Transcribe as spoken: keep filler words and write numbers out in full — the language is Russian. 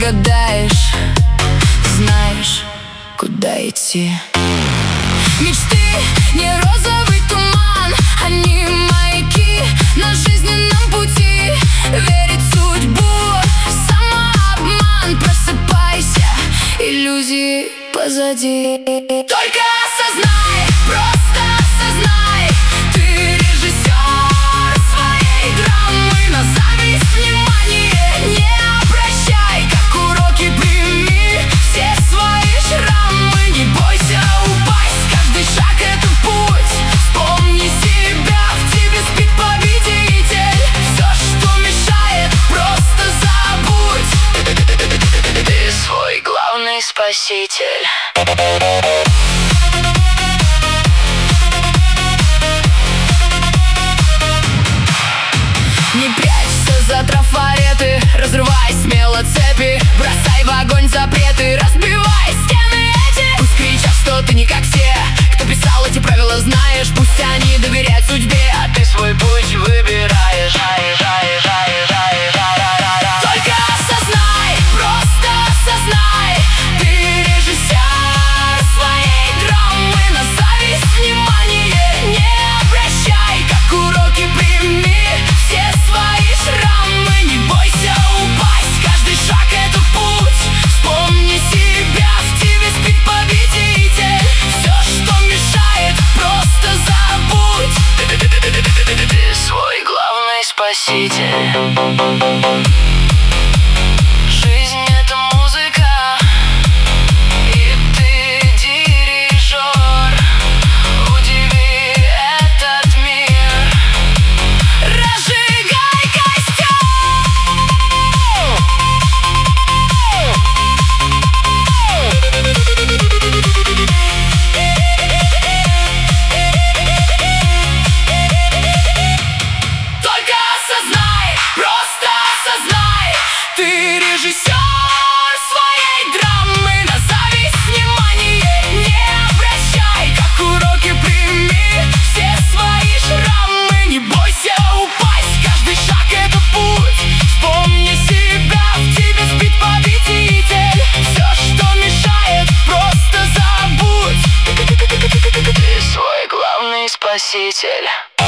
угадаешь, знаешь, куда идти. Мечты не розовый туман, они маяки на жизненном пути. Верить в судьбу, самообман. Просыпайся, иллюзии позади. Только осознай, просто осознай, ты режиссер своей драмы. На зависть внимание не обращай, как уроки прими все свои шрамы. Не бойся упасть, каждый шаг это путь. Вспомни себя, в тебе спит победитель. Все, что мешает, просто забудь. Ты свой главный спаситель. Не прячься за трафареты, разрывай смело цепи, бросай в огонь запреты, разбивай стены эти. Пусть кричат, что ты не как все, кто писал эти правила, знаешь. Пусть они доверяют судьбе, а ты свой путь выбираешь. Только осознай, просто осознай, ты режиссер своей драмы. На зависть внимание не обращай, как уроки прими все свои шрамы. Не бойся упасть, каждый шаг это путь. Вспомни себя, в тебе спит победитель. Все, что мешает, просто забудь. Ты свой главный спаситель. Жизнь это музыка, и ты дирижер. Удиви этот мир, разжигай костер. Только осознай, просто осознай, ты режиссер своей драмы. На зависть внимание не обращай, как уроки прими все свои шрамы. Не бойся упасть, каждый шаг это путь. Вспомни себя, в тебе спит победитель. Все, что мешает, просто забудь. Ты свой главный спаситель.